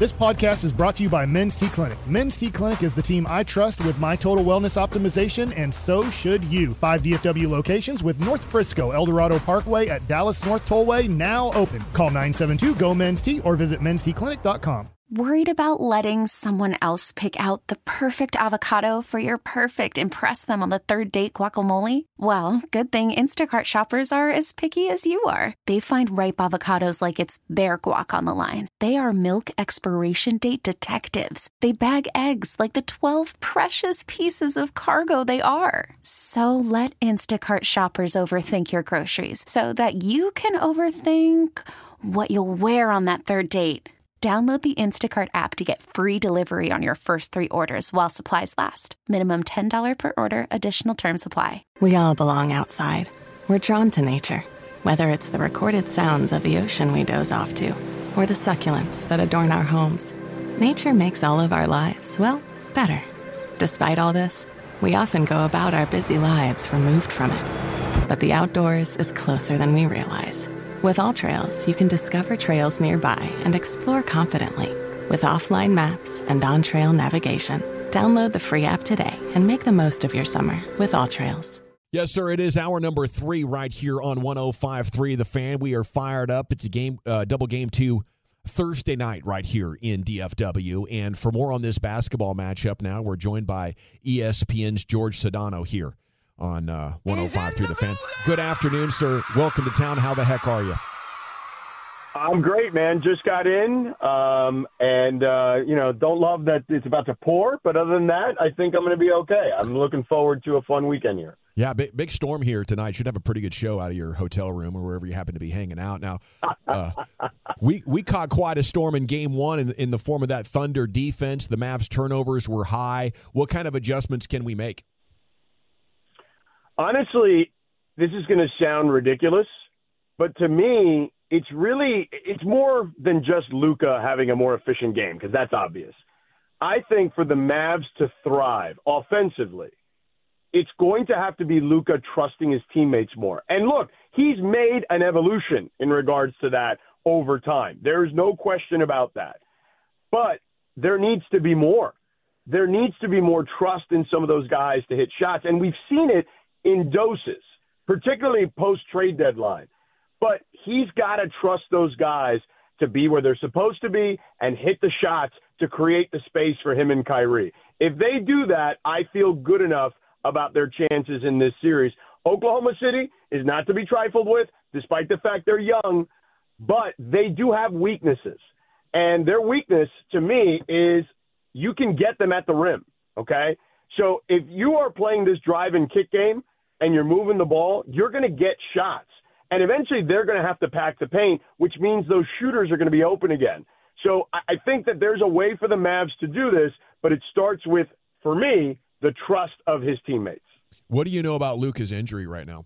This podcast is brought to you by Men's T Clinic. Men's T Clinic is the team I trust with my total wellness optimization, and so should you. 5 DFW locations with North Frisco, Eldorado Parkway at Dallas North Tollway now open. Call 972-GO-MEN'S-T or visit mensteclinic.com. Worried about letting someone else pick out the perfect avocado for your perfect impress them on the third date guacamole? Well, good thing Instacart shoppers are as picky as you are. They find ripe avocados like it's their guac on the line. They are milk expiration date detectives. They bag eggs like the 12 precious pieces of cargo they are. So let Instacart shoppers overthink your groceries so that you can overthink what you'll wear on that third date. Download the Instacart app to get free delivery on your first 3 orders while supplies last. Minimum $10 per order. Additional terms apply. We all belong outside. We're drawn to nature, whether it's the recorded sounds of the ocean we doze off to, or the succulents that adorn our homes. Nature makes all of our lives, well, better. Despite all this, we often go about our busy lives removed from it. But the outdoors is closer than we realize. With AllTrails, you can discover trails nearby and explore confidently. With offline maps and on-trail navigation, download the free app today and make the most of your summer with AllTrails. Yes, sir. It is hour number 3 right here on 105.3 The Fan. We are fired up. It's a game, double game 2 Thursday night right here in DFW. And for more on this basketball matchup now, we're joined by ESPN's George Sedano here on 105.3 The Fan. Good afternoon, sir. Welcome to town. How the heck are you? I'm great, man. Just got in, don't love that it's about to pour, but other than that, I think I'm going to be okay. I'm looking forward to a fun weekend here. Yeah, big storm here tonight. Should have a pretty good show out of your hotel room or wherever you happen to be hanging out. Now, we caught quite a storm in Game 1 in the form of that Thunder defense. The Mavs turnovers were high. What kind of adjustments can we make? Honestly, this is going to sound ridiculous, but to me, it's more than just Luka having a more efficient game, because that's obvious. I think for the Mavs to thrive offensively, it's going to have to be Luka trusting his teammates more. And look, he's made an evolution in regards to that over time. There is no question about that. But there needs to be more. There needs to be more trust in some of those guys to hit shots, and we've seen it in doses, particularly post-trade deadline. But he's got to trust those guys to be where they're supposed to be and hit the shots to create the space for him and Kyrie. If they do that, I feel good enough about their chances in this series. Oklahoma City is not to be trifled with, despite the fact they're young, but they do have weaknesses. And their weakness, to me, is you can get them at the rim, okay? So if you are playing this drive and kick game, and you're moving the ball, you're going to get shots. And eventually they're going to have to pack the paint, which means those shooters are going to be open again. So I think that there's a way for the Mavs to do this, but it starts with, for me, the trust of his teammates. What do you know about Luka's injury right now?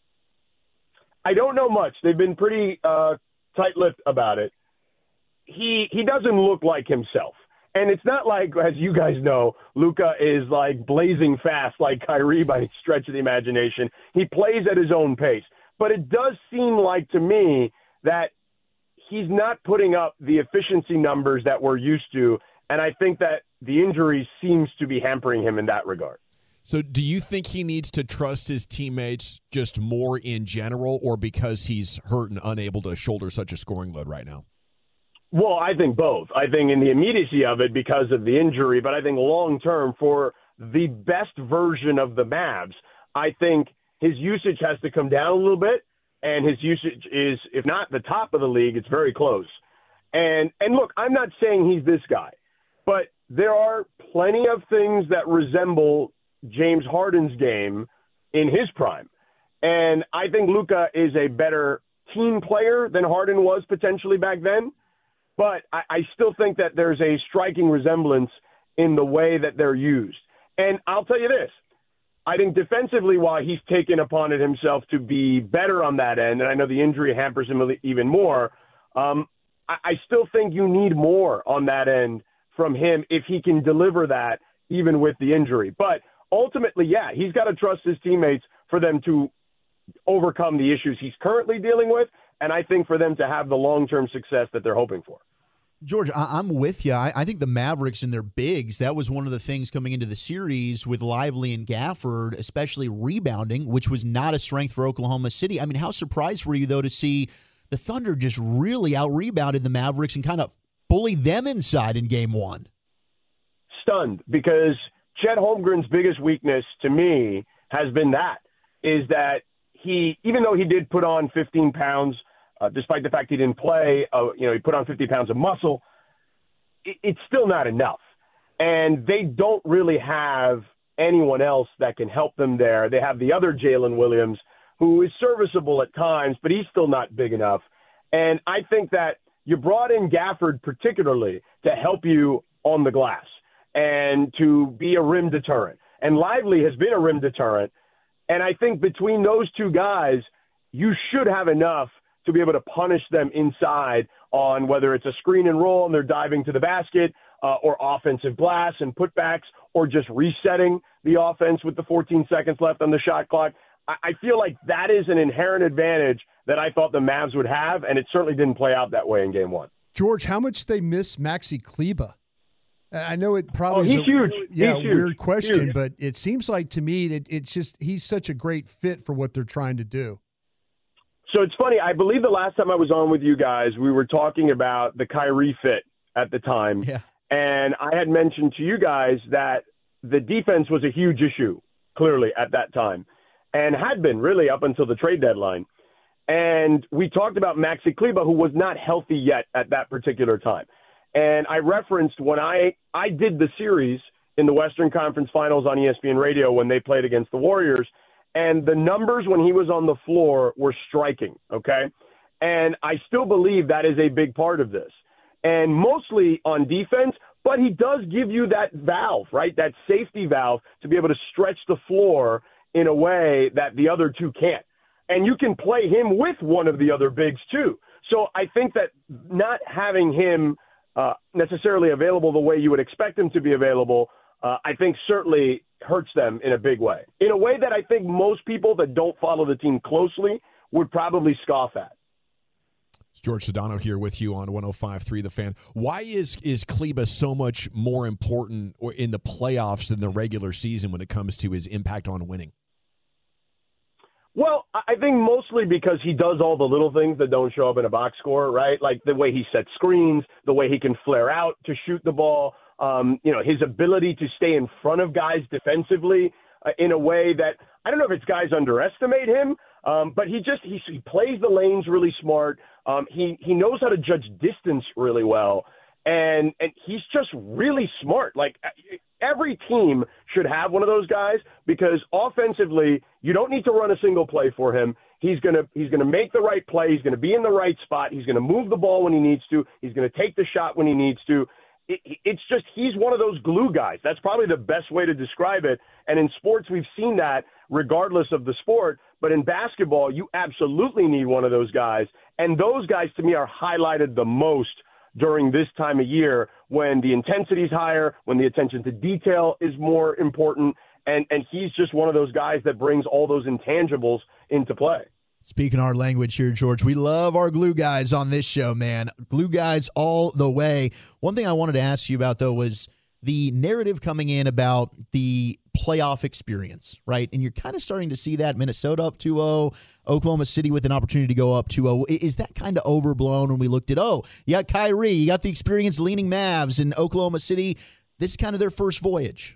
I don't know much. They've been pretty tight-lipped about it. He doesn't look like himself. And it's not like, as you guys know, Luka is like blazing fast like Kyrie by any stretch of the imagination. He plays at his own pace. But it does seem like to me that he's not putting up the efficiency numbers that we're used to. And I think that the injury seems to be hampering him in that regard. So do you think he needs to trust his teammates just more in general, or because he's hurt and unable to shoulder such a scoring load right now? Well, I think both. I think in the immediacy of it because of the injury, but I think long-term for the best version of the Mavs, I think his usage has to come down a little bit, and his usage is, if not the top of the league, it's very close. And look, I'm not saying he's this guy, but there are plenty of things that resemble James Harden's game in his prime. And I think Luka is a better team player than Harden was potentially back then. But I still think that there's a striking resemblance in the way that they're used. And I'll tell you this. I think defensively, while he's taken upon it himself to be better on that end, and I know the injury hampers him even more, I still think you need more on that end from him if he can deliver that even with the injury. But ultimately, yeah, he's got to trust his teammates for them to overcome the issues he's currently dealing with, and I think for them to have the long-term success that they're hoping for. George, I'm with you. I think the Mavericks and their bigs, that was one of the things coming into the series with Lively and Gafford, especially rebounding, which was not a strength for Oklahoma City. I mean, how surprised were you, though, to see the Thunder just really out-rebounded the Mavericks and kind of bully them inside in Game 1? Stunned, because Chet Holmgren's biggest weakness to me has been that he, even though he did put on 15 pounds, despite the fact he didn't play, he put on 50 pounds of muscle, it's still not enough. And they don't really have anyone else that can help them there. They have the other Jalen Williams, who is serviceable at times, but he's still not big enough. And I think that you brought in Gafford particularly to help you on the glass and to be a rim deterrent. And Lively has been a rim deterrent. And I think between those two guys, you should have enough to be able to punish them inside on whether it's a screen and roll and they're diving to the basket or offensive glass and putbacks or just resetting the offense with the 14 seconds left on the shot clock. I feel like that is an inherent advantage that I thought the Mavs would have, and it certainly didn't play out that way in Game 1. George, how much they miss Maxi Kleber? I know it probably is huge. Weird question, huge. But it seems like to me that it's just he's such a great fit for what they're trying to do. So it's funny. I believe the last time I was on with you guys, we were talking about the Kyrie fit at the time. Yeah. And I had mentioned to you guys that the defense was a huge issue, clearly, at that time, and had been really up until the trade deadline. And we talked about Maxi Kleber, who was not healthy yet at that particular time. And I referenced when I did the series in the Western Conference Finals on ESPN Radio when they played against the Warriors, and the numbers when he was on the floor were striking, okay? And I still believe that is a big part of this. And mostly on defense, but he does give you that valve, right, that safety valve to be able to stretch the floor in a way that the other two can't. And you can play him with one of the other bigs too. So I think that not having him necessarily available the way you would expect him to be available, I think certainly hurts them in a big way. In a way that I think most people that don't follow the team closely would probably scoff at. It's George Sedano here with you on 105.3 The Fan. Why is Kleber so much more important in the playoffs than the regular season when it comes to his impact on winning? Well, I think mostly because he does all the little things that don't show up in a box score, right? Like the way he sets screens, the way he can flare out to shoot the ball, his ability to stay in front of guys defensively in a way that I don't know if it's guys underestimate him, but he plays the lanes really smart. He knows how to judge distance really well, and he's just really smart. Like every team should have one of those guys because offensively, you don't need to run a single play for him. He's gonna make the right play. He's gonna be in the right spot. He's gonna move the ball when he needs to. He's gonna take the shot when he needs to. It's just he's one of those glue guys. That's probably the best way to describe it. And in sports, we've seen that regardless of the sport. But in basketball, you absolutely need one of those guys. And those guys, to me, are highlighted the most during this time of year when the intensity is higher, when the attention to detail is more important. And he's just one of those guys that brings all those intangibles into play. Speaking our language here, George, we love our glue guys on this show, man. Glue guys all the way. One thing I wanted to ask you about, though, was the narrative coming in about the playoff experience, right? And you're kind of starting to see that. Minnesota up 2-0, Oklahoma City with an opportunity to go up 2-0. Is that kind of overblown when we looked at, you got Kyrie, you got the experienced leaning Mavs in Oklahoma City. This is kind of their first voyage.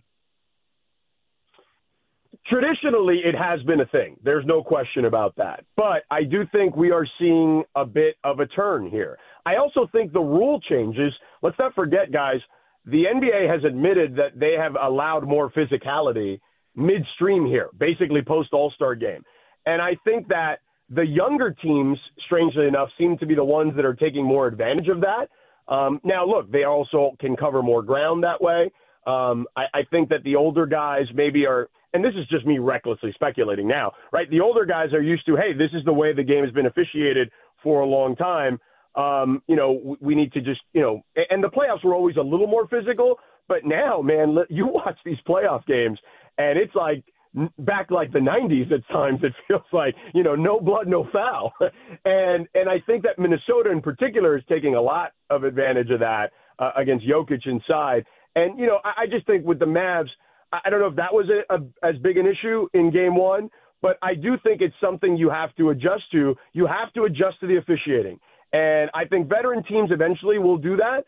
Traditionally, it has been a thing. There's no question about that. But I do think we are seeing a bit of a turn here. I also think the rule changes. Let's not forget, guys, the NBA has admitted that they have allowed more physicality midstream here, basically post-All-Star game. And I think that the younger teams, strangely enough, seem to be the ones that are taking more advantage of that. Now, look, they also can cover more ground that way. I think that the older guys maybe are – and this is just me recklessly speculating now, right? The older guys are used to, hey, this is the way the game has been officiated for a long time. We need to just, and the playoffs were always a little more physical, but now, man, you watch these playoff games and it's like back like the 90s at times. It feels like, no blood, no foul. And I think that Minnesota in particular is taking a lot of advantage of that against Jokic inside. And, I just think with the Mavs, I don't know if that was as big an issue in game one, but I do think it's something you have to adjust to. You have to adjust to the officiating. And I think veteran teams eventually will do that.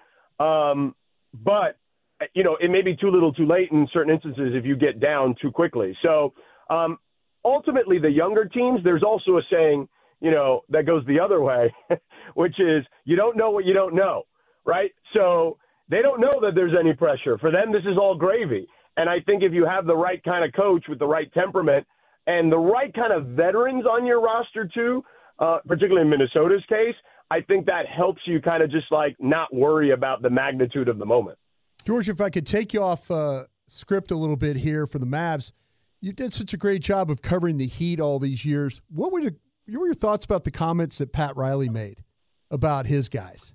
But it may be too little too late in certain instances if you get down too quickly. So ultimately, the younger teams, there's also a saying, that goes the other way, which is you don't know what you don't know, right? So they don't know that there's any pressure. For them, this is all gravy. And I think if you have the right kind of coach with the right temperament and the right kind of veterans on your roster too, particularly in Minnesota's case, I think that helps you kind of just like not worry about the magnitude of the moment. George, if I could take you off script a little bit here for the Mavs, you did such a great job of covering the Heat all these years. What were your thoughts about the comments that Pat Riley made about his guys?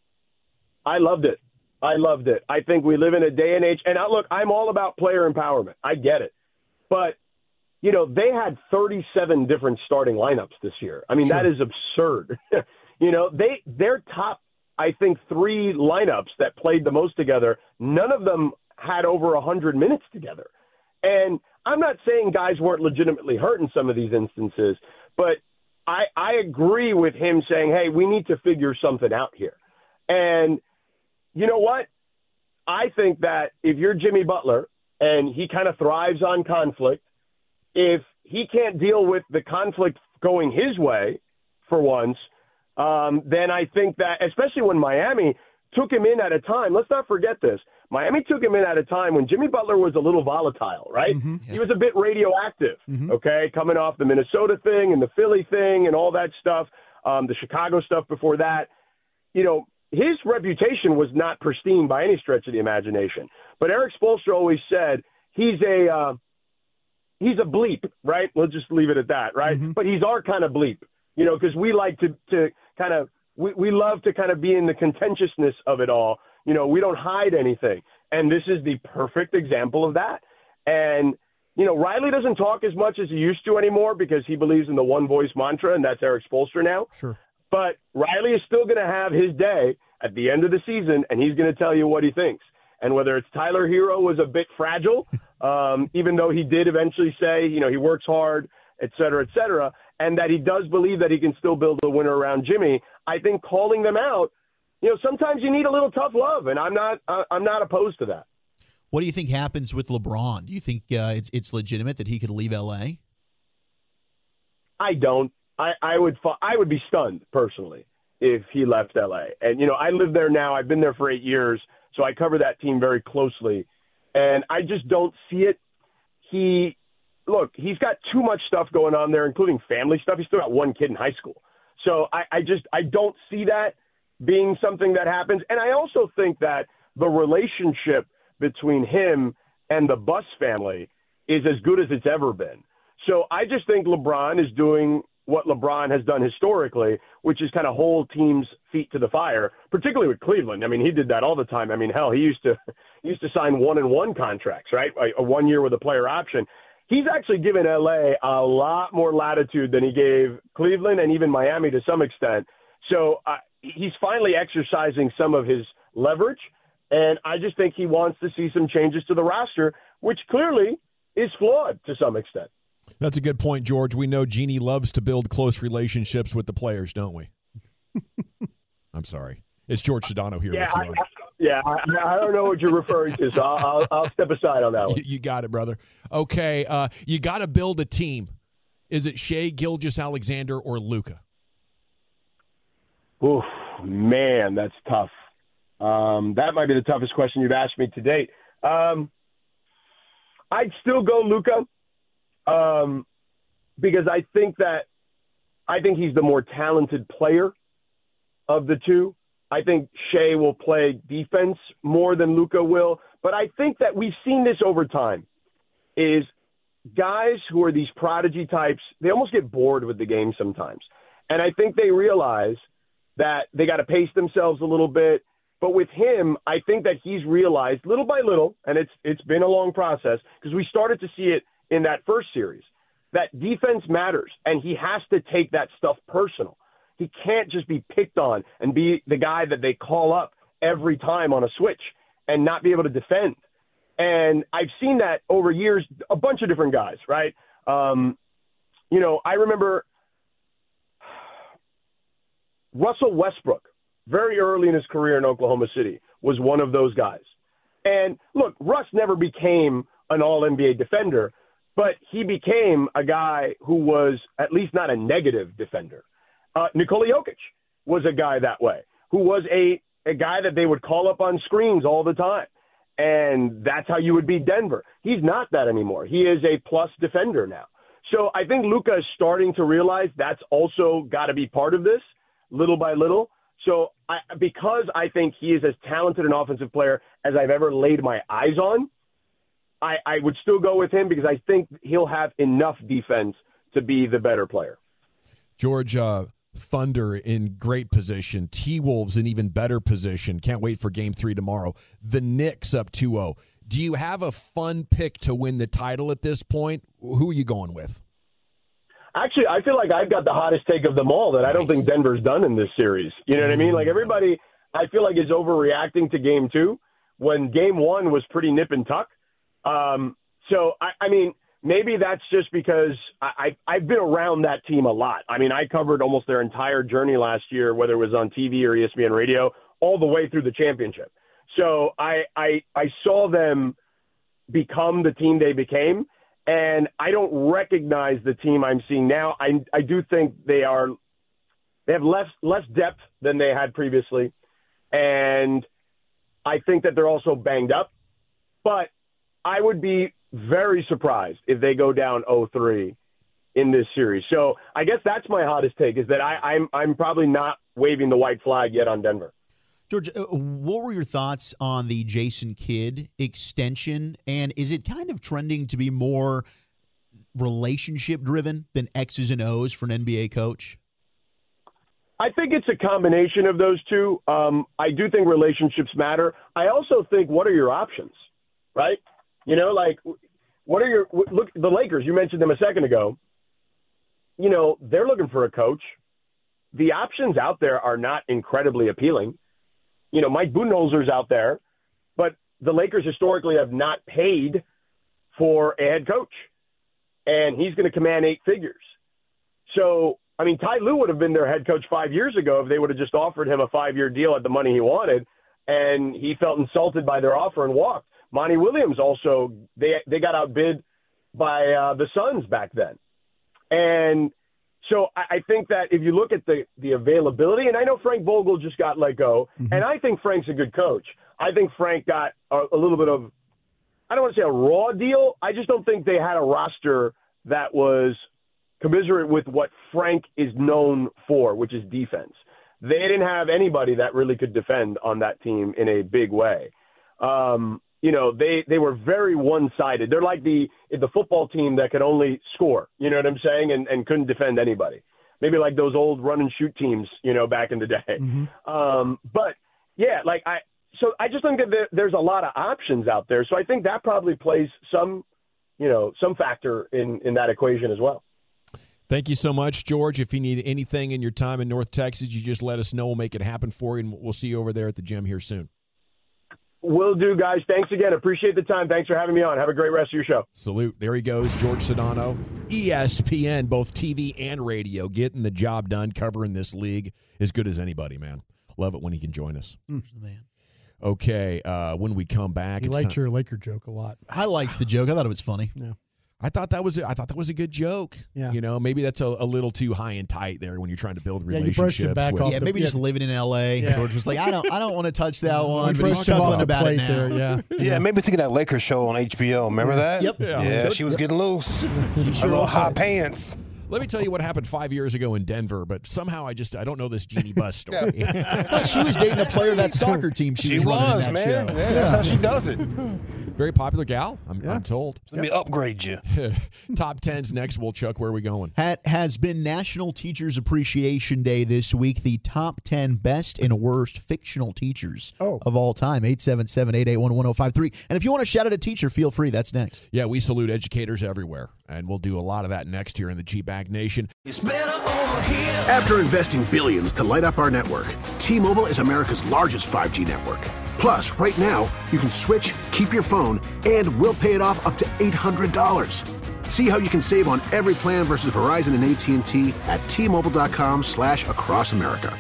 I loved it. I think we live in a day and age, and look, I'm all about player empowerment. I get it. But, they had 37 different starting lineups this year. I mean, That is absurd. Their top, I think, 3 lineups that played the most together, none of them had over 100 minutes together. And I'm not saying guys weren't legitimately hurt in some of these instances, but I agree with him saying, hey, we need to figure something out here. And you know what? I think that if you're Jimmy Butler and he kind of thrives on conflict, if he can't deal with the conflict going his way for once, then I think that, especially when Miami took him in at a time, let's not forget this, Miami took him in at a time when Jimmy Butler was a little volatile, right? Mm-hmm. Yeah. He was a bit radioactive, okay, coming off the Minnesota thing and the Philly thing and all that stuff, the Chicago stuff before that. His reputation was not pristine by any stretch of the imagination. But Eric Spoelstra always said he's a bleep, right? We'll just leave it at that, right? Mm-hmm. But he's our kind of bleep, because we like to kind of we love to kind of be in the contentiousness of it all. We don't hide anything. And this is the perfect example of that. And, Riley doesn't talk as much as he used to anymore because he believes in the one voice mantra, and that's Eric Spoelstra now. Sure. But Riley is still going to have his day at the end of the season, and he's going to tell you what he thinks. And whether it's Tyler Hero was a bit fragile, even though he did eventually say, he works hard, et cetera, and that he does believe that he can still build a winner around Jimmy, I think calling them out, sometimes you need a little tough love, and I'm not opposed to that. What do you think happens with LeBron? Do you think it's legitimate that he could leave L.A.? I don't. I would be stunned personally if he left LA. And I live there now. I've been there for 8 years, so I cover that team very closely. And I just don't see it. He's got too much stuff going on there, including family stuff. He's still got one kid in high school. So I don't see that being something that happens. And I also think that the relationship between him and the Buss family is as good as it's ever been. So I just think LeBron is doing what LeBron has done historically, which is kind of hold teams' feet to the fire, particularly with Cleveland. I mean, he did that all the time. I mean, hell, he used to sign 1-and-1 contracts, right? A 1 year with a player option. He's actually given LA a lot more latitude than he gave Cleveland and even Miami to some extent. So he's finally exercising some of his leverage, and I just think he wants to see some changes to the roster, which clearly is flawed to some extent. That's a good point, George. We know Jeannie loves to build close relationships with the players, don't we? I'm sorry. It's George Sedano here with you. I don't know what you're referring to, so I'll step aside on that one. You got it, brother. Okay, you got to build a team. Is it Shai Gilgeous-Alexander or Luka? Oof, man, that's tough. That might be the toughest question you've asked me to date. I'd still go Luka. Because I think he's the more talented player of the two. I think Shai will play defense more than Luka will. But I think that we've seen this over time is guys who are these prodigy types, they almost get bored with the game sometimes. And I think they realize that they got to pace themselves a little bit. But with him, I think that he's realized little by little, and it's been a long process because we started to see it in that first series, that defense matters, and he has to take that stuff personal. He can't just be picked on and be the guy that they call up every time on a switch and not be able to defend. And I've seen that over years, a bunch of different guys, right? I remember Russell Westbrook, very early in his career in Oklahoma City, was one of those guys. And look, Russ never became an all-NBA defender, but he became a guy who was at least not a negative defender. Nikola Jokic was a guy that way, who was a guy that they would call up on screens all the time. And that's how you would beat Denver. He's not that anymore. He is a plus defender now. So I think Luka is starting to realize that's also got to be part of this, little by little. So because I think he is as talented an offensive player as I've ever laid my eyes on, I would still go with him because I think he'll have enough defense to be the better player. George, Thunder in great position. T-Wolves in even better position. Can't wait for Game 3 tomorrow. The Knicks up 2-0. Do you have a fun pick to win the title at this point? Who are you going with? Actually, I feel like I've got the hottest take of them all that I don't think Denver's done in this series. You know what I mean? Like everybody, I feel like is overreacting to Game 2 when Game 1 was pretty nip and tuck. So, I mean, maybe that's just because I've been around that team a lot. I mean, I covered almost their entire journey last year, whether it was on TV or ESPN radio, all the way through the championship. So I saw them become the team they became, and I don't recognize the team I'm seeing now. I do think they have less depth than they had previously, and I think that they're also banged up. But I would be very surprised if they go down 0-3 in this series. So I guess that's my hottest take, is that I'm probably not waving the white flag yet on Denver. George, what were your thoughts on the Jason Kidd extension? And is it kind of trending to be more relationship-driven than X's and O's for an NBA coach? I think it's a combination of those two. I do think relationships matter. I also think, what are your options, right? You know, like, what are look, the Lakers, you mentioned them a second ago. You know, they're looking for a coach. The options out there are not incredibly appealing. You know, Mike Budenholzer's out there, but the Lakers historically have not paid for a head coach, and he's going to command 8 figures. So, I mean, Ty Lue would have been their head coach 5 years ago if they would have just offered him a 5-year deal at the money he wanted, and he felt insulted by their offer and walked. Monty Williams also, they got outbid by the Suns back then. And so I think that if you look at the availability, and I know Frank Vogel just got let go, and I think Frank's a good coach. I think Frank got a little bit of, I don't want to say a raw deal. I just don't think they had a roster that was commiserate with what Frank is known for, which is defense. They didn't have anybody that really could defend on that team in a big way. You know, they were very one-sided. They're like the football team that could only score, you know what I'm saying, and couldn't defend anybody. Maybe like those old run-and-shoot teams, you know, back in the day. Mm-hmm. But, yeah, like so I just think that there's a lot of options out there. So I think that probably plays some factor in that equation as well. Thank you so much, George. If you need anything in your time in North Texas, you just let us know. We'll make it happen for you, and we'll see you over there at the gym here soon. Will do, guys. Thanks again. Appreciate the time. Thanks for having me on. Have a great rest of your show. Salute. There he goes, George Sedano, ESPN, both TV and radio, getting the job done, covering this league as good as anybody, man. Love it when he can join us. Man. Okay, when we come back. You liked your Laker joke a lot. I liked the joke. I thought it was funny. Yeah. I thought that was a good joke. Yeah. You know, maybe that's a little too high and tight there when you're trying to build relationships. You brushed it back off maybe just living in L.A. Yeah. George was like, I don't want to touch that one, but he's Brushed it off chuckling the about it plate now. there, Yeah, maybe thinking that Lakers show on HBO. Remember that? Yep. Yeah, she was getting loose. Her little hot pants. Let me tell you what happened 5 years ago in Denver, but somehow I don't know this Jeannie Buss story. I thought she was dating a player of that soccer team she was running in that man. show. Yeah, that's how she does it. Very popular gal, I'm told. Let me upgrade you. Top 10's next. Well, Chuck, where are we going? Has been National Teachers Appreciation Day this week. The top 10 best and worst fictional teachers of all time. 877-881-1053. And if you want to shout out a teacher, feel free. That's next. Yeah, we salute educators everywhere, and we'll do a lot of that next year in the G-Bag Nation. It's better over here. After investing billions to light up our network, T-Mobile is America's largest 5G network. Plus, right now, you can switch, keep your phone, and we'll pay it off up to $800. See how you can save on every plan versus Verizon and AT&T at T-Mobile.com/across America.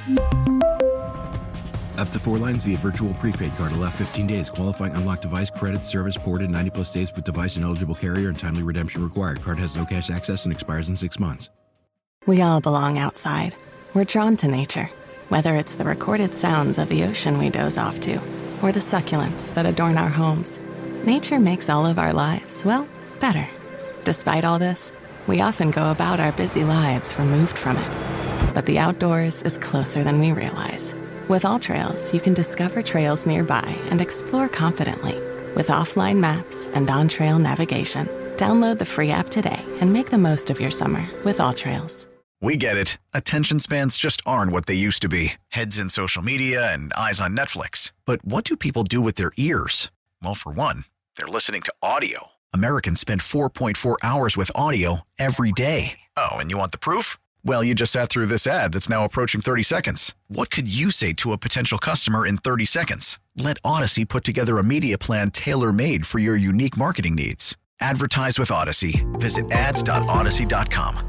Up to 4 lines via virtual prepaid card. Allow 15 days. Qualifying unlocked device credit service ported 90-plus days with device and eligible carrier and timely redemption required. Card has no cash access and expires in 6 months. We all belong outside. We're drawn to nature, whether it's the recorded sounds of the ocean we doze off to, or the succulents that adorn our homes. Nature makes all of our lives, well, better. Despite all this, we often go about our busy lives removed from it. But the outdoors is closer than we realize. With AllTrails, you can discover trails nearby and explore confidently. With offline maps and on-trail navigation, download the free app today and make the most of your summer with AllTrails. We get it. Attention spans just aren't what they used to be. Heads in social media and eyes on Netflix. But what do people do with their ears? Well, for one, they're listening to audio. Americans spend 4.4 hours with audio every day. Oh, and you want the proof? Well, you just sat through this ad that's now approaching 30 seconds. What could you say to a potential customer in 30 seconds? Let Odyssey put together a media plan tailor-made for your unique marketing needs. Advertise with Odyssey. Visit ads.odyssey.com.